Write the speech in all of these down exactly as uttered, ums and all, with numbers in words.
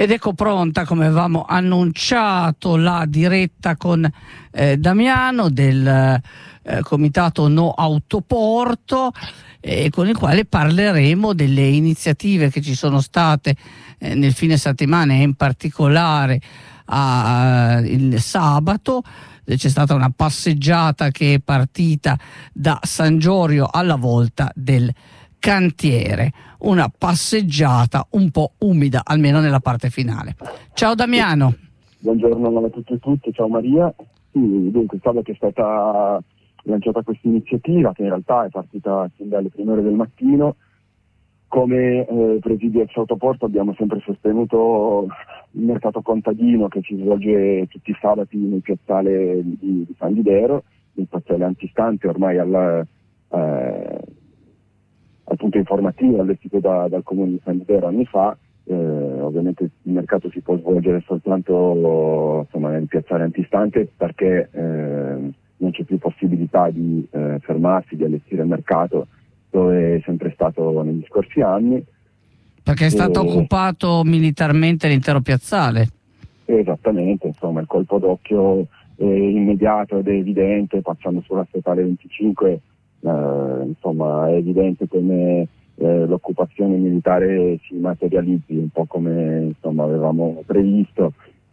Ed ecco pronta, come avevamo annunciato, la diretta con eh, Damiano del eh, Comitato No Autoporto, eh, con il quale parleremo delle iniziative che ci sono state eh, nel fine settimana e in particolare a, uh, il sabato. C'è stata una passeggiata che è partita da San Giorgio alla volta del cantiere, una passeggiata un po' umida, almeno nella parte finale. Ciao Damiano. Buongiorno a tutti e tutti, ciao Maria. Sì, dunque sabato è stata lanciata questa iniziativa che in realtà è partita sin dalle prime ore del mattino. Come eh, presidio ex autoporto abbiamo sempre sostenuto il mercato contadino che si svolge tutti i sabati nel piazzale di, di San Didero, il piazzale antistante ormai alla, eh, al punto informativo allestito da, dal comune di San Didero anni fa. Eh, ovviamente il mercato si può svolgere soltanto insomma, nel piazzale antistante perché eh, non c'è più possibilità di eh, fermarsi, di allestire il mercato dove è sempre stato negli scorsi anni. Perché è stato e... occupato militarmente l'intero piazzale. Esattamente, insomma il colpo d'occhio è immediato ed è evidente, passando sulla statale venticinque. Uh, insomma è evidente come eh, l'occupazione militare si materializzi un po' come insomma avevamo previsto,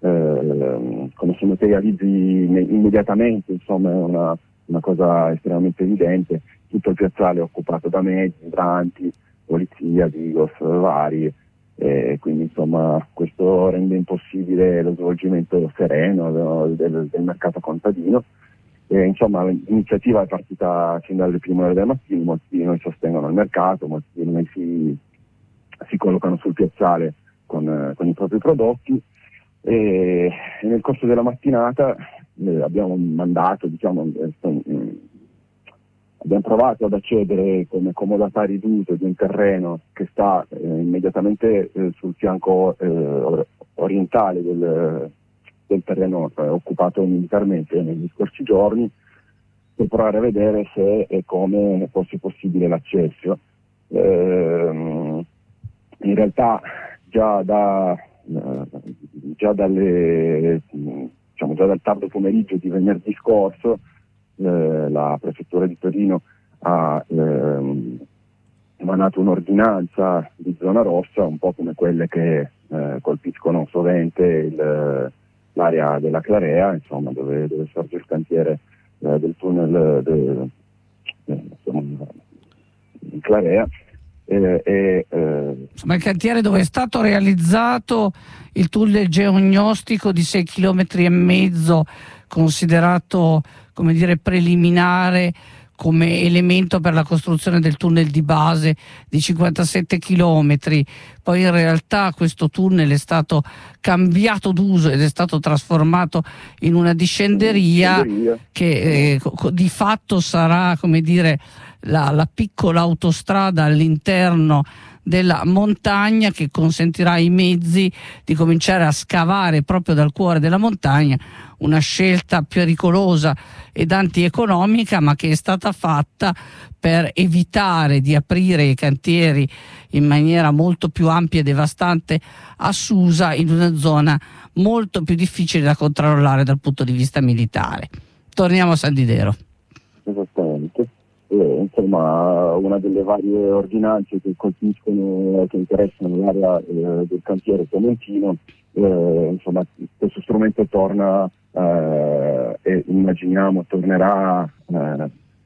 eh, come si materializzi immediatamente, insomma è una, una cosa estremamente evidente. Tutto il piazzale è occupato da mezzi, idranti, polizia, Digos vari, e quindi insomma questo rende impossibile lo svolgimento sereno del, del mercato contadino. E, insomma l'iniziativa è partita sin dalle prime ore del mattino, molti di noi sostengono il mercato, molti di noi si, si collocano sul piazzale con, eh, con i propri prodotti e, e nel corso della mattinata eh, abbiamo mandato, diciamo, eh, abbiamo provato ad accedere come comodatari d'uso di un terreno che sta eh, immediatamente eh, sul fianco eh, orientale del del terreno eh, occupato militarmente negli scorsi giorni, per provare a vedere se e come fosse possibile l'accesso. Eh, in realtà già, da, eh, già, dalle, diciamo, già dal tardo pomeriggio di venerdì scorso eh, la Prefettura di Torino ha eh, emanato un'ordinanza di zona rossa, un po' come quelle che eh, colpiscono sovente il l'area della Clarea, insomma, dove, dove sorge il cantiere eh, del tunnel de, de, insomma, in Clarea. Eh, eh, eh. Insomma, il cantiere dove è stato realizzato il tunnel geognostico di sei chilometri e mezzo, considerato, come dire, preliminare come elemento per la costruzione del tunnel di base di cinquantasette chilometri. Poi in realtà questo tunnel è stato cambiato d'uso ed è stato trasformato in una discenderia che eh, di fatto sarà, come dire, la, la piccola autostrada all'interno della montagna che consentirà ai mezzi di cominciare a scavare proprio dal cuore della montagna, una scelta pericolosa ed antieconomica, ma che è stata fatta per evitare di aprire i cantieri in maniera molto più ampia e devastante a Susa, in una zona molto più difficile da controllare dal punto di vista militare. Torniamo a San Didero. Esattamente. Eh, insomma, una delle varie ordinanze che colpiscono, che interessano l'area eh, del cantiere Tomentino, eh, insomma, questo strumento torna eh, e immaginiamo tornerà eh,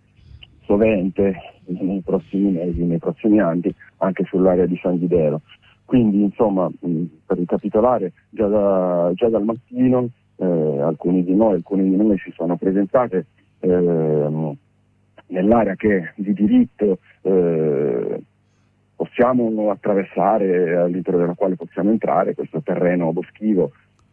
sovente nei prossimi mesi, nei prossimi anni, anche sull'area di San Didero. Quindi, insomma, mh, per ricapitolare, già, da, già dal mattino eh, alcuni di noi, alcuni di noi si sono presentate eh, nell'area che di diritto eh, possiamo attraversare, all'interno della quale possiamo entrare, questo terreno boschivo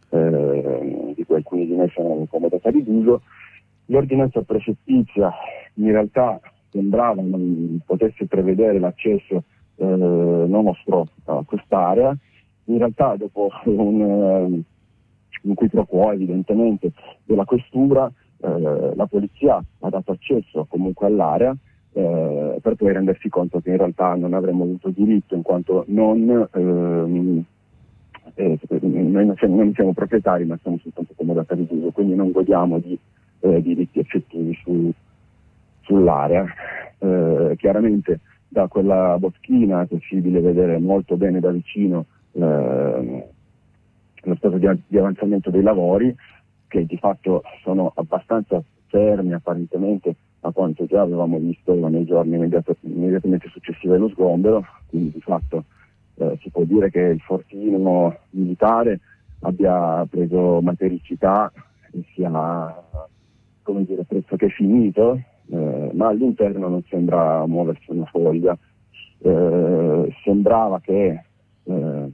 eh, di cui alcuni di noi sono comodatari d'uso. L'ordinanza prefettizia in realtà sembrava non potesse prevedere l'accesso eh, nostro a quest'area. In realtà dopo un, un qui pro quo evidentemente della questura, Eh, la polizia ha dato accesso comunque all'area eh, per poi rendersi conto che in realtà non avremmo avuto diritto in quanto non, ehm, eh, noi non siamo, non siamo proprietari, ma siamo soltanto comodatari d'uso, quindi non godiamo di eh, diritti effettivi su, sull'area. Eh, chiaramente da quella boschina è possibile vedere molto bene da vicino eh, lo stato di, di avanzamento dei lavori, che di fatto sono abbastanza fermi apparentemente a quanto già avevamo visto nei giorni immediato, immediatamente successivi allo sgombero, quindi di fatto eh, si può dire che il fortino militare abbia preso matericità e sia, come dire, pressoché finito, eh, ma all'interno non sembra muoversi una foglia. Eh, sembrava che eh,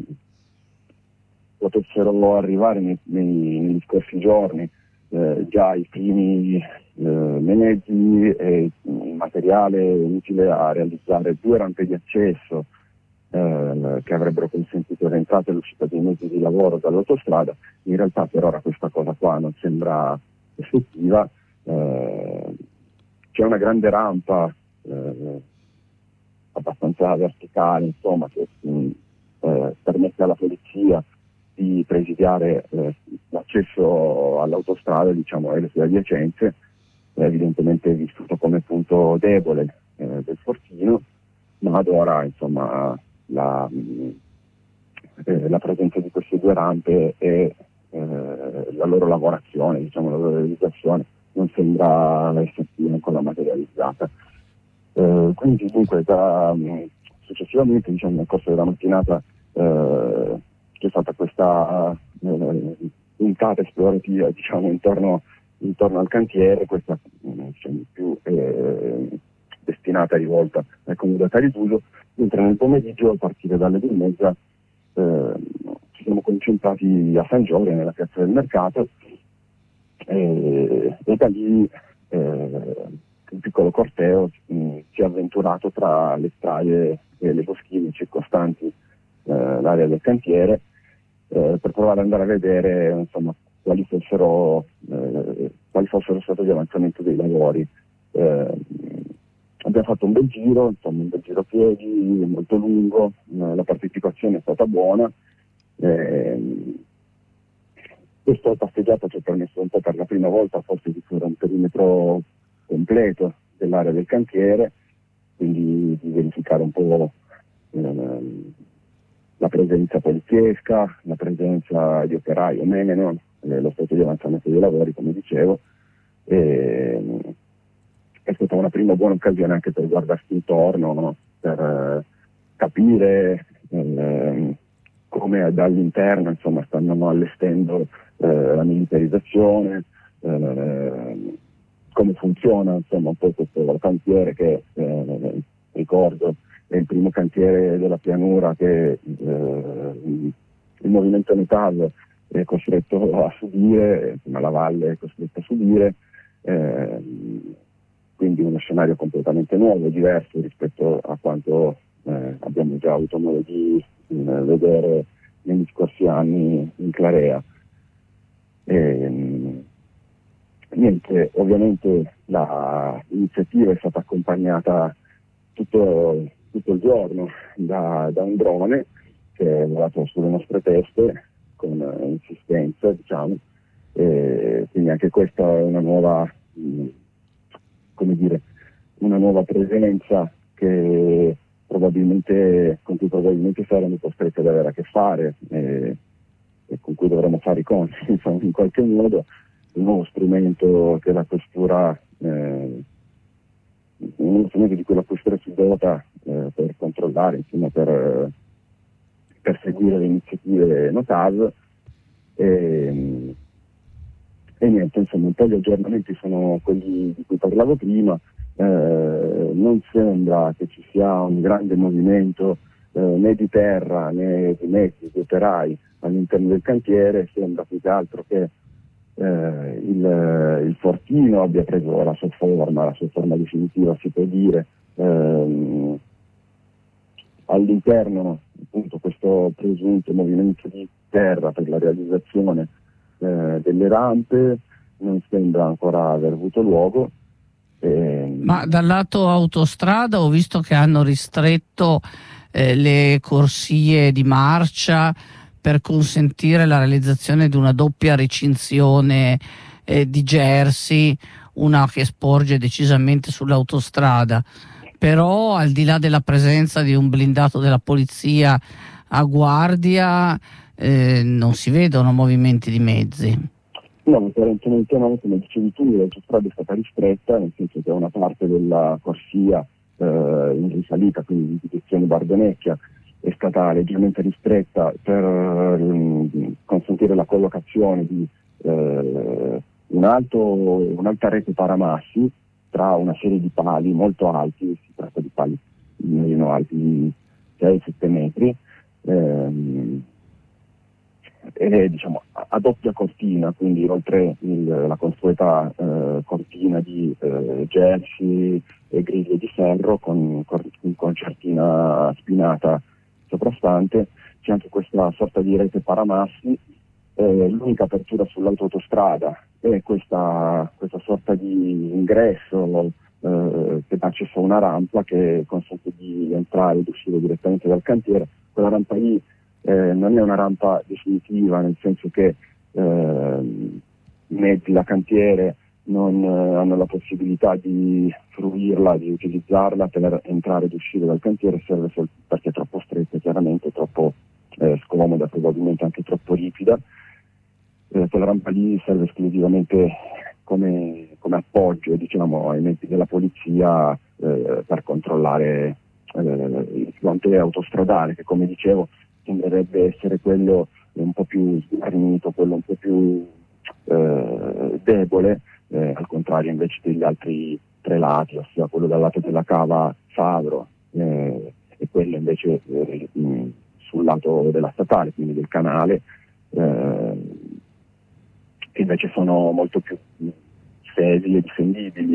potessero arrivare nei, nei, negli scorsi giorni eh, già i primi eh, mezzi e il materiale utile a realizzare due rampe di accesso eh, che avrebbero consentito l'entrata e l'uscita dei mezzi di lavoro dall'autostrada. In realtà per ora questa cosa qua non sembra effettiva. Eh, c'è una grande rampa eh, abbastanza verticale, insomma, che mh, eh, permette alla polizia di presidiare eh, l'accesso all'autostrada, diciamo, e le sue adiacenze, eh, evidentemente vissuto come punto debole eh, del fortino, ma ad ora, insomma, la, eh, la presenza di queste due rampe e eh, la loro lavorazione, diciamo, la loro realizzazione non sembra effettiva, ancora materializzata. Eh, quindi dunque da, successivamente, diciamo, nel corso della mattinata eh, c'è stata questa eh, puntata esplorativa, diciamo, intorno, intorno al cantiere, questa diciamo, più eh, destinata e rivolta ai comodatari d'uso, mentre nel pomeriggio a partire dalle due e mezza eh, ci siamo concentrati a San Giorgio, nella piazza del mercato, e, e da lì eh, un piccolo corteo mh, si è avventurato tra le strade e le boschine circostanti eh, l'area del cantiere eh, per provare ad andare a vedere, insomma, quali fossero eh, quali fossero stati gli avanzamenti dei lavori. Eh, abbiamo fatto un bel giro, insomma, un bel giro a piedi molto lungo, eh, la partecipazione è stata buona. Eh, questa passeggiata ci ha permesso un po' per la prima volta forse di fare un perimetro completo dell'area del cantiere, quindi di verificare un po' eh, la presenza poliziesca, la presenza di operai o meno, eh, lo stato di avanzamento dei lavori, come dicevo. E, è stata una prima buona occasione anche per guardarsi intorno, no? Per eh, capire eh, come dall'interno, insomma, stanno allestendo eh, la militarizzazione, eh, come funziona, insomma, un po' questo cantiere che eh, ricordo è il primo cantiere della pianura che eh, il movimento Metal è costretto a subire, insomma, la valle è costretta a subire, eh, quindi uno scenario completamente nuovo, diverso rispetto a quanto eh, abbiamo già avuto modo di eh, vedere negli scorsi anni in Clarea. E, niente, ovviamente l'iniziativa è stata accompagnata tutto, tutto il giorno da, da un drone che è volato sulle nostre teste con eh, insistenza, diciamo, e quindi anche questa è una nuova mh, come dire, una nuova presenza che probabilmente, con cui probabilmente saremo costretti ad avere a che fare e, e con cui dovremo fare i conti, insomma, in qualche modo. Un nuovo strumento che la questura eh, un nuovo strumento di cui la questura si dota eh, per controllare, insomma, per, per seguire le iniziative Notav. E, e niente, insomma, un po' gli aggiornamenti sono quelli di cui parlavo prima. Eh, non sembra che ci sia un grande movimento eh, né di terra né di mezzi, di operai all'interno del cantiere. Sembra più che altro che eh, il, il fortino abbia preso la sua forma, la sua forma definitiva, si può dire. Eh, all'interno, appunto, questo presunto movimento di terra per la realizzazione eh, delle rampe non sembra ancora aver avuto luogo. Eh, Ma dal lato autostrada ho visto che hanno ristretto eh, le corsie di marcia per consentire la realizzazione di una doppia recinzione eh, di Jersey, una che sporge decisamente sull'autostrada. Però al di là della presenza di un blindato della polizia a guardia eh, non si vedono movimenti di mezzi. No, apparentemente no, come dicevi tu, l'autostrada è stata ristretta, nel senso che una parte della corsia eh, in risalita, quindi in direzione Bardonecchia, è stata leggermente ristretta per eh, consentire la collocazione di eh, un alto, un'alta rete paramassi tra una serie di pali molto alti, si tratta di pali meno alti sei sette metri, ehm, e diciamo a doppia cortina, quindi oltre il, la consueta eh, cortina di eh, jersey e griglie di ferro con, con concertina spinata soprastante, c'è anche questa sorta di rete paramassi. Eh, l'unica apertura sull'autostrada è questa, questa sorta di ingresso eh, che dà accesso a una rampa che consente di entrare ed uscire direttamente dal cantiere. Quella rampa lì Eh, non è una rampa definitiva, nel senso che eh, i mezzi da cantiere non eh, hanno la possibilità di fruirla, di utilizzarla per entrare ed uscire dal cantiere, serve sol- perché è troppo stretta, chiaramente troppo eh, scomoda, probabilmente anche troppo ripida. Eh, quella rampa lì serve esclusivamente come, come appoggio, diciamo, ai mezzi della polizia eh, per controllare eh, il fronte autostradale, che, come dicevo, sembrerebbe essere quello un po' più sguarnito, quello un po' più eh, debole, eh, al contrario invece degli altri tre lati, ossia quello dal lato della cava Favro eh, e quello invece eh, mh, sul lato della statale, quindi del canale, eh, che invece sono molto più sedi e difendibili.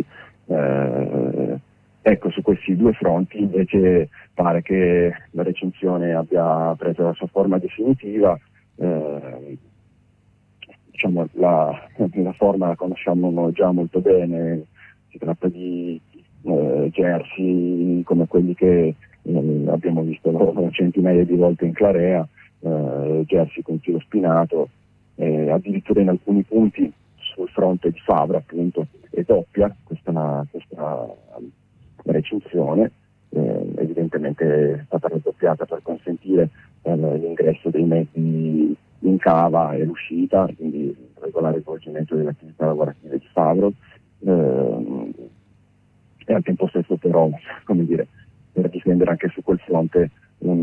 Eh, Ecco, su questi due fronti invece pare che la recinzione abbia preso la sua forma definitiva. Eh, diciamo la, la forma la conosciamo già molto bene, si tratta di eh, jersey come quelli che eh, abbiamo visto centinaia di volte in Clarea, eh, jersey con filo spinato, eh, addirittura in alcuni punti sul fronte di Favre appunto è doppia questa, questa recinzione, eh, evidentemente è stata raddoppiata per consentire eh, l'ingresso dei mezzi in cava e l'uscita, quindi il regolare svolgimento delle attività lavorative di Favro, eh, e al tempo stesso però, come dire, per difendere anche su quel fronte un,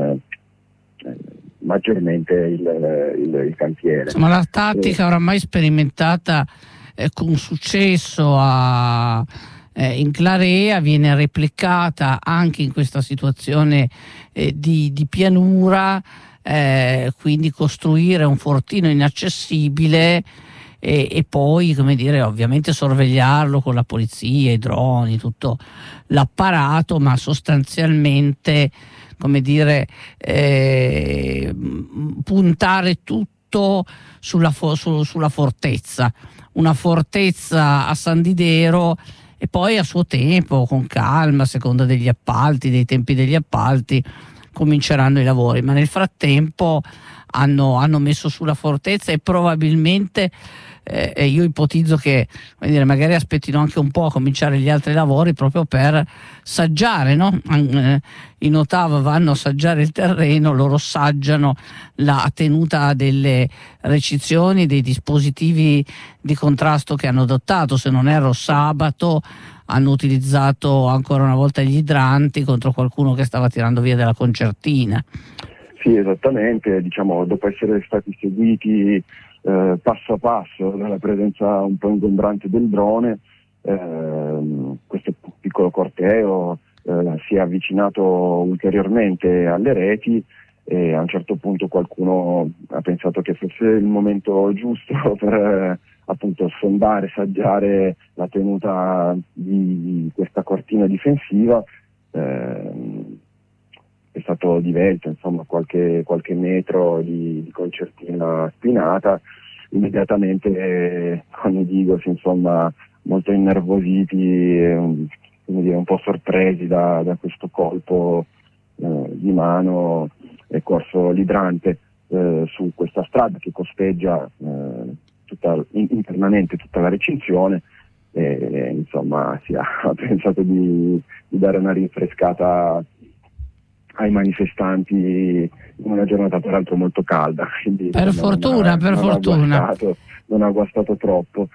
eh, maggiormente il, il, il cantiere. Insomma, la tattica eh, oramai sperimentata eh, con successo a Eh, in Clarea viene replicata anche in questa situazione eh, di, di pianura, eh, quindi costruire un fortino inaccessibile e, e poi, come dire, ovviamente sorvegliarlo con la polizia, i droni, tutto l'apparato, ma sostanzialmente, come dire, eh, puntare tutto sulla, fo- su, sulla fortezza, una fortezza a San Didero. E poi a suo tempo, con calma, a seconda degli appalti, dei tempi degli appalti, cominceranno i lavori. Ma nel frattempo hanno, hanno messo sulla fortezza e probabilmente eh, io ipotizzo che, come dire, magari aspettino anche un po' a cominciare gli altri lavori proprio per saggiare, no? In Ottawa vanno a saggiare il terreno, loro saggiano la tenuta delle recinzioni, dei dispositivi di contrasto che hanno adottato. Se non erro sabato hanno utilizzato ancora una volta gli idranti contro qualcuno che stava tirando via della concertina. Sì, esattamente, diciamo, dopo essere stati seguiti eh, passo a passo dalla presenza un po' ingombrante del drone, eh, questo piccolo corteo eh, si è avvicinato ulteriormente alle reti e a un certo punto qualcuno ha pensato che fosse il momento giusto per eh, appunto sondare, saggiare la tenuta di questa cortina difensiva. Eh, è stato divelto, insomma, qualche, qualche metro di, di concertina spinata. Immediatamente eh, con i Digos, insomma, molto innervositi, eh, un, come dire, un po' sorpresi da, da questo colpo eh, di mano, è corso l'idrante. eh, su questa strada che costeggia eh, tutta, in, internamente tutta la recinzione, e insomma si ha pensato di, di dare una rinfrescata ai manifestanti in una giornata peraltro molto calda, quindi per fortuna, non, per non fortuna ha guastato, non ha guastato troppo.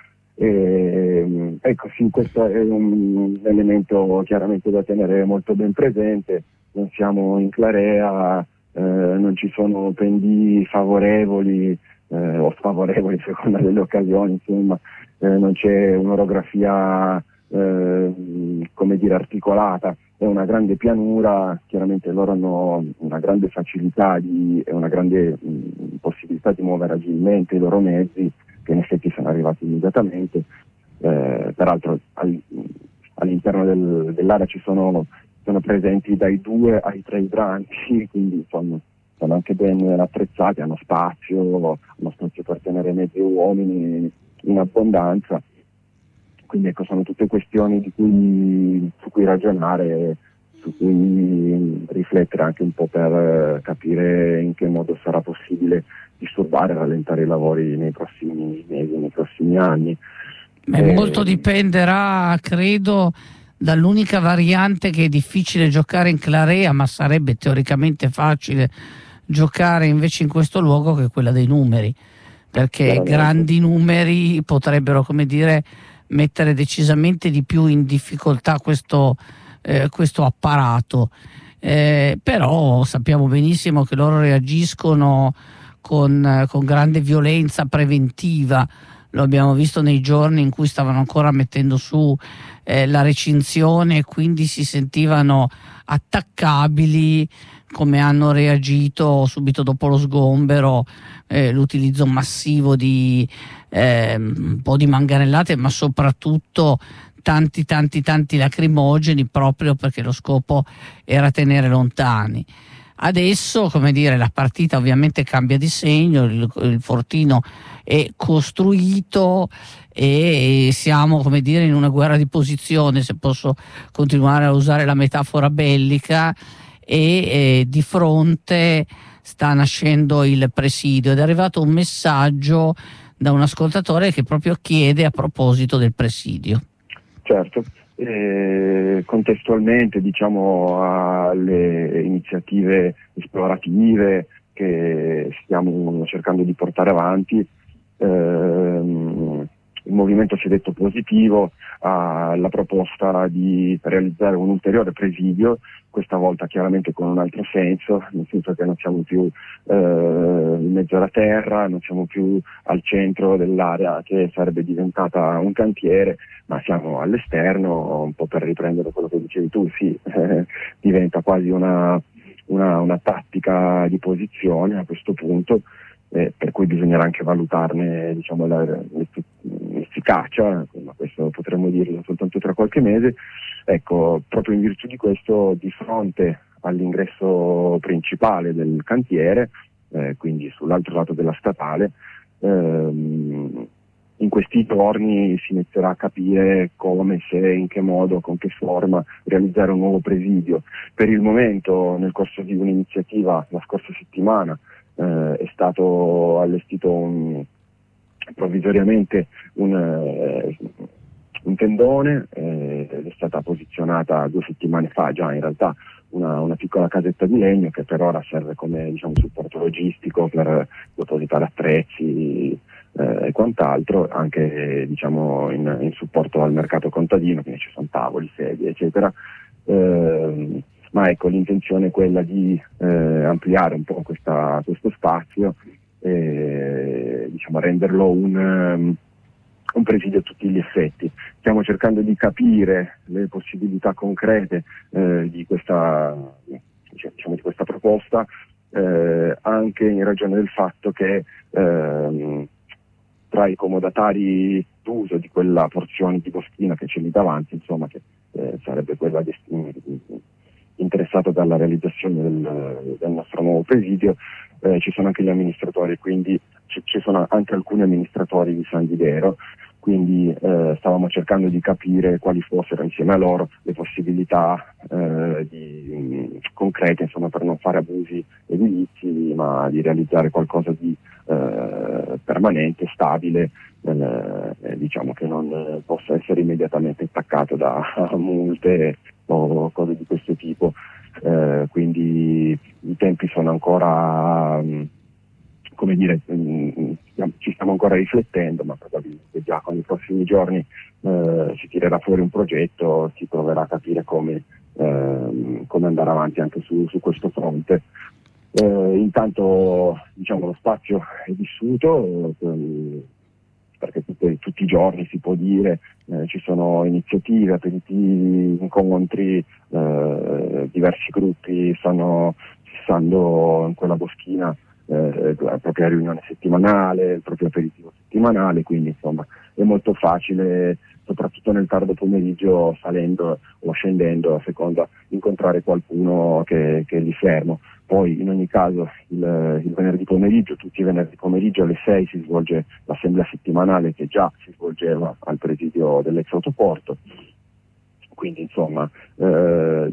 E, ecco sì, questo è un elemento chiaramente da tenere molto ben presente. Non siamo in clarea, eh, non ci sono pendii favorevoli eh, o sfavorevoli a seconda delle occasioni, insomma. Eh, non c'è un'orografia eh, come dire articolata, è una grande pianura, chiaramente loro hanno una grande facilità di, e una grande mh, possibilità di muovere agilmente i loro mezzi, che in effetti sono arrivati immediatamente. Eh, peraltro al, all'interno del, dell'area ci sono, sono presenti dai due ai tre idranti, quindi insomma sono anche ben attrezzati, hanno spazio, hanno spazio per tenere mezzi e uomini in abbondanza, quindi ecco, sono tutte questioni di cui, su cui ragionare, su cui riflettere anche un po' per capire in che modo sarà possibile disturbare e rallentare i lavori nei prossimi mesi, nei prossimi anni. Beh, eh, molto dipenderà, credo, dall'unica variante che è difficile giocare in clarea, ma sarebbe teoricamente facile giocare invece in questo luogo, che è quella dei numeri, perché grandi numeri potrebbero, come dire, mettere decisamente di più in difficoltà questo, eh, questo apparato, eh, però sappiamo benissimo che loro reagiscono con, con grande violenza preventiva. Lo abbiamo visto nei giorni in cui stavano ancora mettendo su eh, la recinzione e quindi si sentivano attaccabili, come hanno reagito subito dopo lo sgombero, eh, l'utilizzo massivo di eh, un po' di manganellate, ma soprattutto tanti tanti tanti lacrimogeni, proprio perché lo scopo era tenere lontani. Adesso, come dire, la partita ovviamente cambia di segno, il, il fortino è costruito e siamo, come dire, in una guerra di posizione, se posso continuare a usare la metafora bellica, e eh, di fronte sta nascendo il presidio ed è arrivato un messaggio da un ascoltatore che proprio chiede a proposito del presidio. Certo. Eh, contestualmente, diciamo, alle iniziative esplorative che stiamo cercando di portare avanti, ehm, il movimento si è detto positivo alla proposta di realizzare un ulteriore presidio, questa volta chiaramente con un altro senso, nel senso che non siamo più eh, in mezzo alla terra, non siamo più al centro dell'area che sarebbe diventata un cantiere, ma siamo all'esterno, un po' per riprendere quello che dicevi tu, sì, eh, diventa quasi una, una, una tattica di posizione a questo punto, eh, per cui bisognerà anche valutarne, diciamo, la, l'efficacia, ma questo potremmo dirlo soltanto tra qualche mese. Ecco, proprio in virtù di questo, di fronte all'ingresso principale del cantiere, eh, quindi sull'altro lato della statale, ehm, in questi giorni si inizierà a capire come, se, in che modo, con che forma realizzare un nuovo presidio. Per il momento, nel corso di un'iniziativa la scorsa settimana, eh, è stato allestito un, provvisoriamente un, eh, un tendone, eh, ed è stata posizionata due settimane fa già in realtà una, una piccola casetta di legno che per ora serve come, diciamo, supporto logistico per depositare attrezzi eh, e quant'altro, anche, diciamo, in, in supporto al mercato contadino, quindi ci sono tavoli, sedie, eccetera. Eh, ma ecco, l'intenzione è quella di eh, ampliare un po' questa, questo spazio e, diciamo, renderlo un, um, un presidio a tutti gli effetti. Stiamo cercando di capire le possibilità concrete eh, di questa, diciamo, di questa proposta, eh, anche in ragione del fatto che ehm, tra i comodatari d'uso di quella porzione di boschina che c'è lì davanti, insomma, che eh, sarebbe quella dest- interessata dalla realizzazione del, del nostro nuovo presidio, eh, ci sono anche gli amministratori, quindi ci, ci sono anche alcuni amministratori di San Didero, quindi eh, stavamo cercando di capire quali fossero insieme a loro le possibilità eh, di, mh, concrete, insomma, per non fare abusi edilizi, ma di realizzare qualcosa di eh, permanente, stabile, eh, diciamo che non eh, possa essere immediatamente attaccato da multe o cose di questo tipo. Eh, quindi i tempi sono ancora, mh, come dire, mh, ci stiamo ancora riflettendo, ma probabilmente già con i prossimi giorni eh, si tirerà fuori un progetto, si proverà a capire come, eh, come andare avanti anche su, su questo fronte. Eh, intanto, diciamo, lo spazio è vissuto, eh, perché tutte, tutti i giorni si può dire, eh, ci sono iniziative, aperitivi, incontri, eh, diversi gruppi stanno fissando in quella boschina eh, la propria riunione settimanale, il proprio aperitivo settimanale, quindi insomma è molto facile, soprattutto nel tardo pomeriggio, salendo o scendendo a seconda, incontrare qualcuno che, che è lì fermo. Poi in ogni caso il, il venerdì pomeriggio, tutti i venerdì pomeriggio alle sei si svolge l'assemblea settimanale che già si svolgeva al presidio dell'ex autoporto, quindi insomma eh,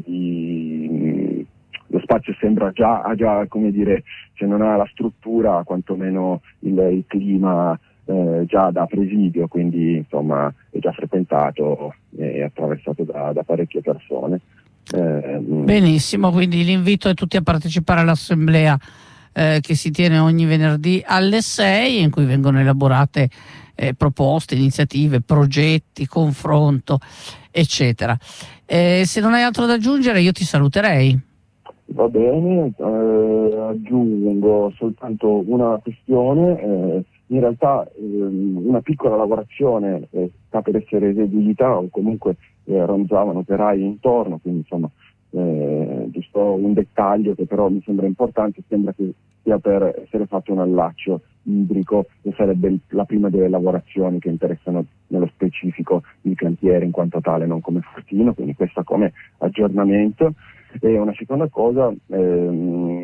di, lo spazio sembra già, ha già, come dire, se non ha la struttura, quantomeno il, il clima eh, già da presidio, quindi insomma è già frequentato e attraversato da, da parecchie persone. Eh, Benissimo, quindi l'invito è tutti a partecipare all'assemblea eh, che si tiene ogni venerdì alle sei, in cui vengono elaborate eh, proposte, iniziative, progetti, confronto, eccetera. Eh, se non hai altro da aggiungere, io ti saluterei. Va bene, eh, aggiungo soltanto una questione. Eh, in realtà eh, una piccola lavorazione eh, sta per essere eseguita, o comunque eh, ronzavano operai intorno, quindi insomma eh, giusto un dettaglio che però mi sembra importante, sembra che sia per essere fatto un allaccio idrico e sarebbe il, la prima delle lavorazioni che interessano nello specifico il cantiere in quanto tale, non come fortino, quindi questo come aggiornamento. E una seconda cosa, ehm,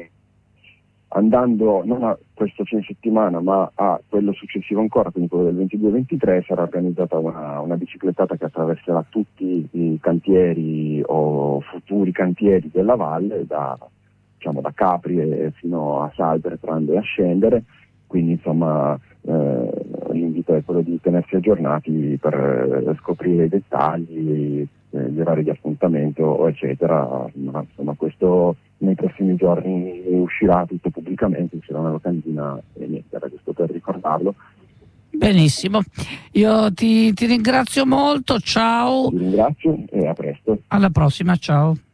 andando non a questo fine settimana ma a quello successivo ancora, quindi quello del ventidue ventitré, sarà organizzata una, una biciclettata che attraverserà tutti i cantieri o futuri cantieri della valle, da, diciamo, da Capri fino a Salbertrand e a scendere, quindi insomma eh, l'invito è quello di tenersi aggiornati per eh, scoprire i dettagli, eh, gli orari di appuntamento eccetera, ma insomma questo nei prossimi giorni uscirà tutto pubblicamente, uscirà una locandina e niente, era giusto per ricordarlo. Benissimo, io ti, ti ringrazio molto, ciao. Ti ringrazio e a presto. Alla prossima, ciao.